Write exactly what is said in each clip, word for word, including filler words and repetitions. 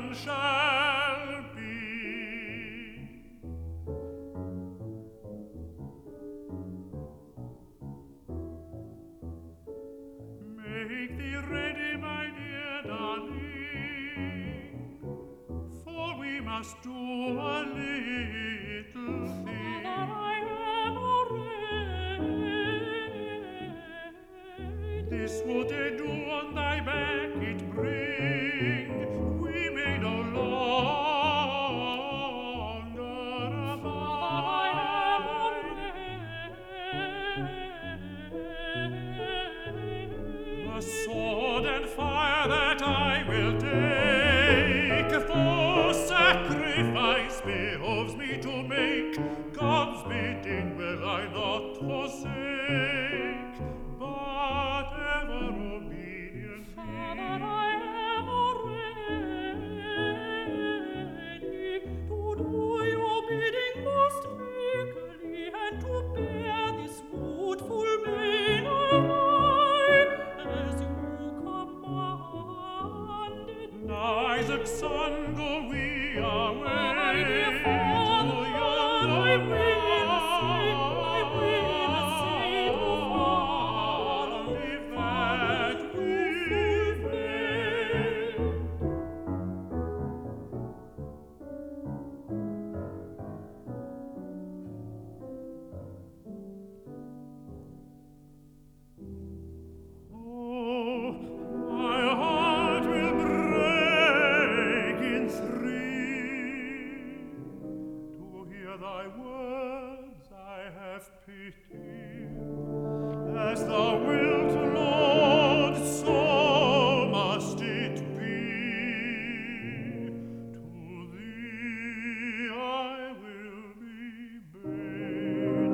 none shall be. Make thee ready, my dear darling, for we must do a little thing. I am already. This would I do on thy back it bring. We may no longer abide. The sword and fire that I will take, for sacrifice behoves me to make. God's bidding will I not forsake, but ever obedient be. Father, I am already to do your bidding most meekly, and to bear this woeful pain I die, as you commanded. Now, Isaac's son, go we away. My dear Father, to I yonder will say, I will say to Father, if that we fail. Oh, my heart will break in three to hear thy words. I have pity. As thou wilt, Lord, so must it be. To thee I will be bid.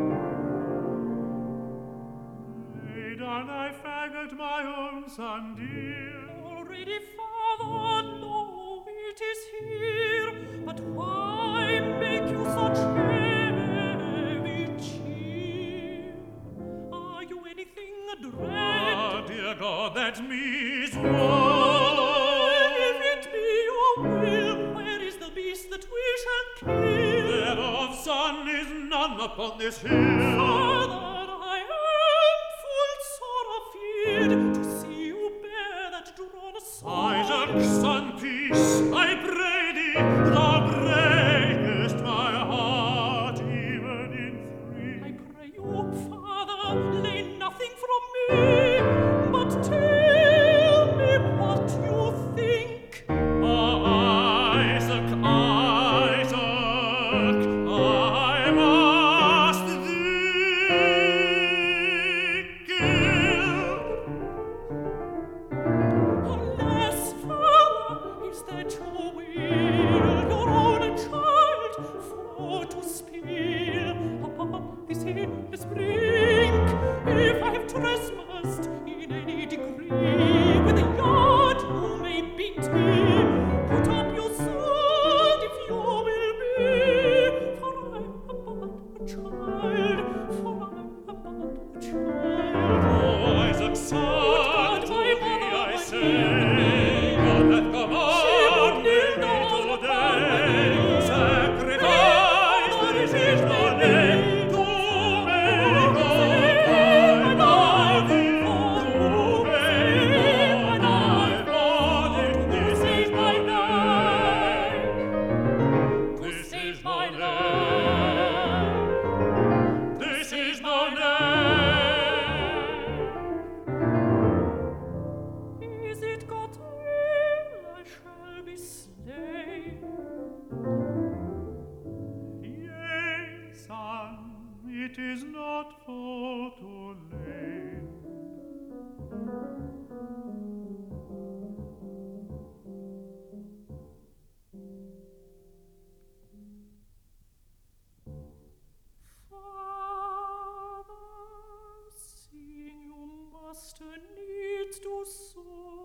Lay down thy faggot, my own son dear. already, Father, no, it is here. But why make you such heavy cheer? Are you anything dread? Ah, dear God, that means Father, woe. if it be your will, where is the beast that we shall kill? Thereof, son, is none upon this hill. Father, I am full sorrow filled to see you bear that drawn sword. Isaac, son, peace, I pray thee, thou breakest my heart even in I three. pray you, Father, lay nothing from me, but tell me what you think. Ah, Isaac, Isaac, I must thee kill. Alas, Father, is that your will, your own child, for to spill upon this hidden brink? If I have trespassed in any degree, with a yard you may beat me. Put up your sword if you will be, for I am but a child, for I am but a child. Oh, Isaac, son, God, to my thee mother, I my say, dear. God hath She would commanded kneel me down upon my today. knee. Sacrifice, this is the day to make a body, to make a body. This is my day. This is my day. This is my day. Is it God's will I shall be slain? Yea, son, it is not for too late. Father, seeing you must needs do so,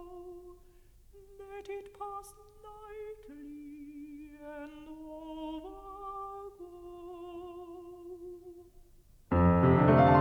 let it pass lightly and overgo.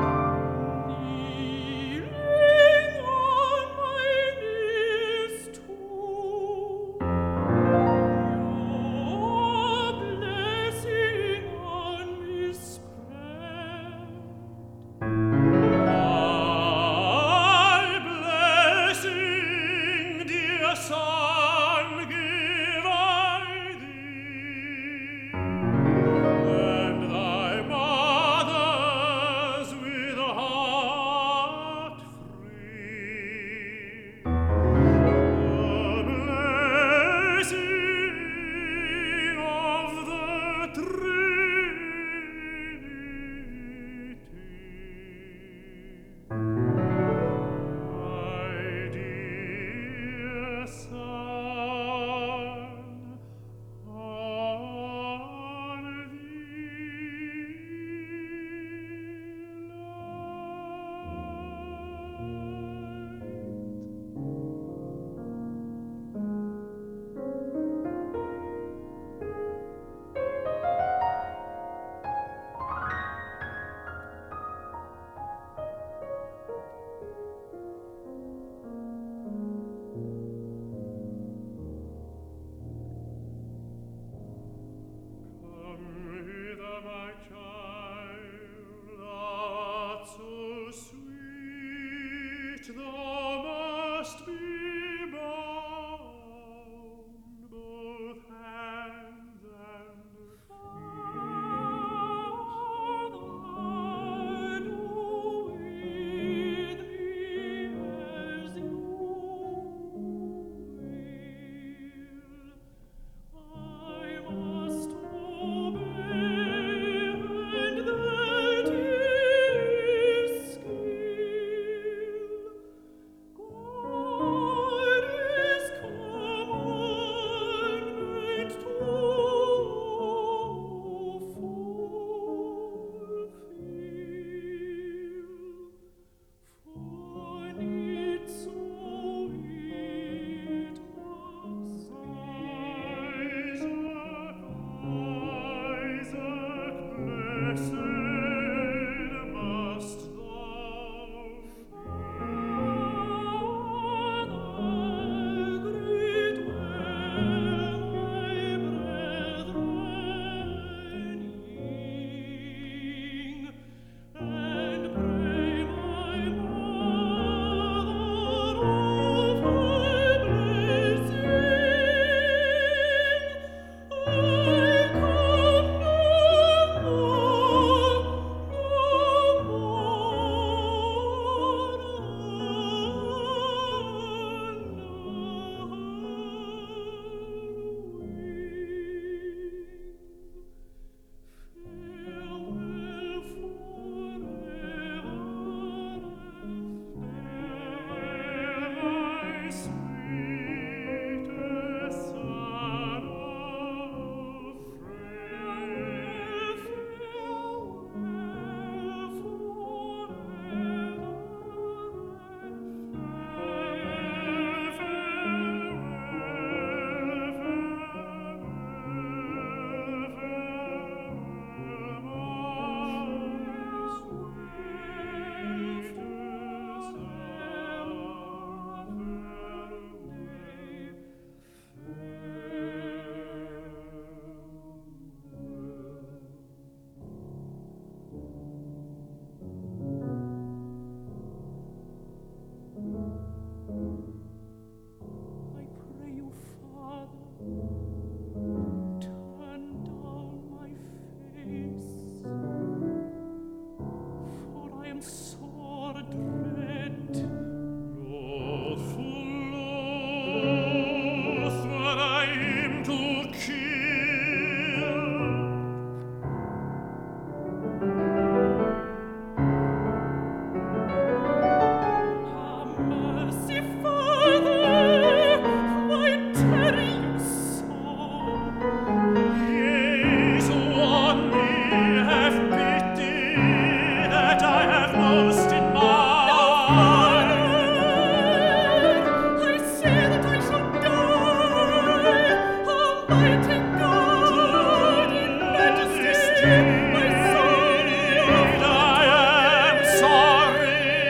Mighty God, in majesty, my sorry of I am sorry.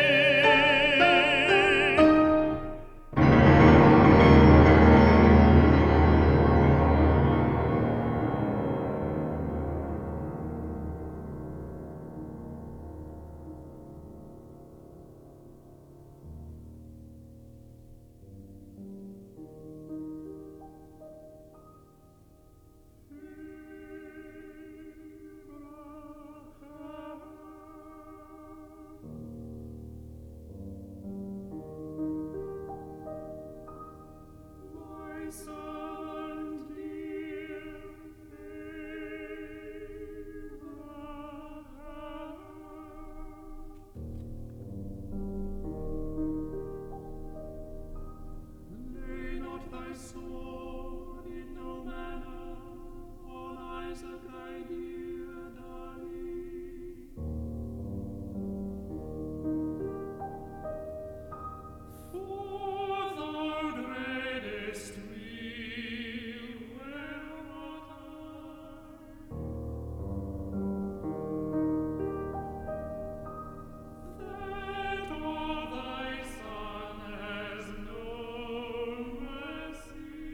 my son dear, lay not thy sword in no manner on Isaac thy dear darling. For thou dreadest weal, where not I, that of thy son has no mercy.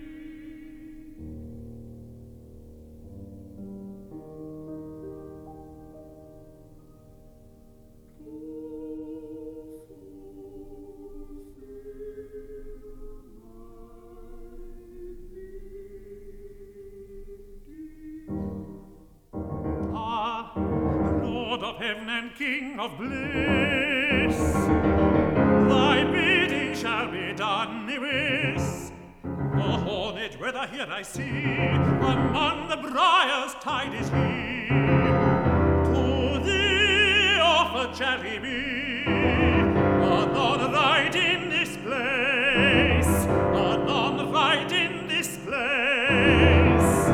Ah, Lord of heaven and King of bliss, thy bidding shall be done, Lewis. The horned whether here I see, among the briars tied is he. To thee offered shall he be, anon right in this place, anon right in this place.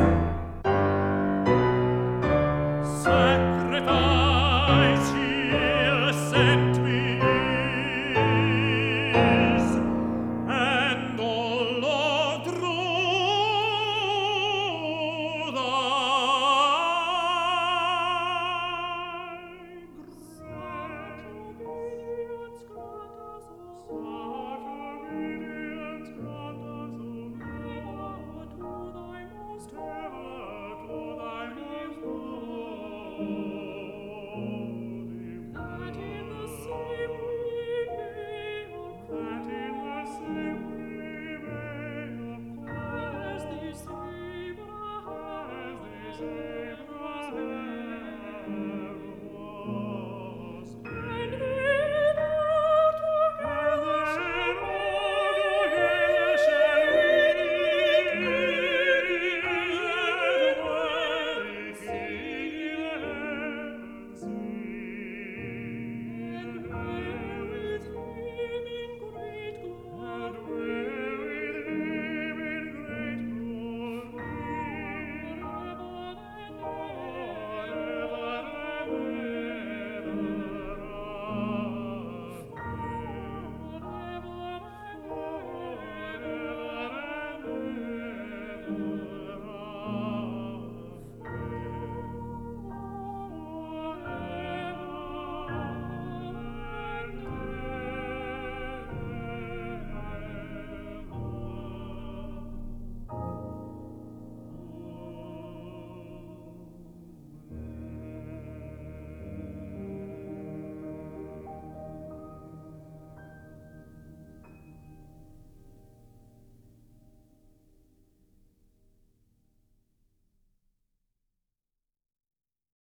Sacrifice here sent me is, and all of through thy grace. Such obedience grant us, O Lord, to thy most ever, to thy most holy. That in the same we may That in the same we may as accord, thee save, as they say,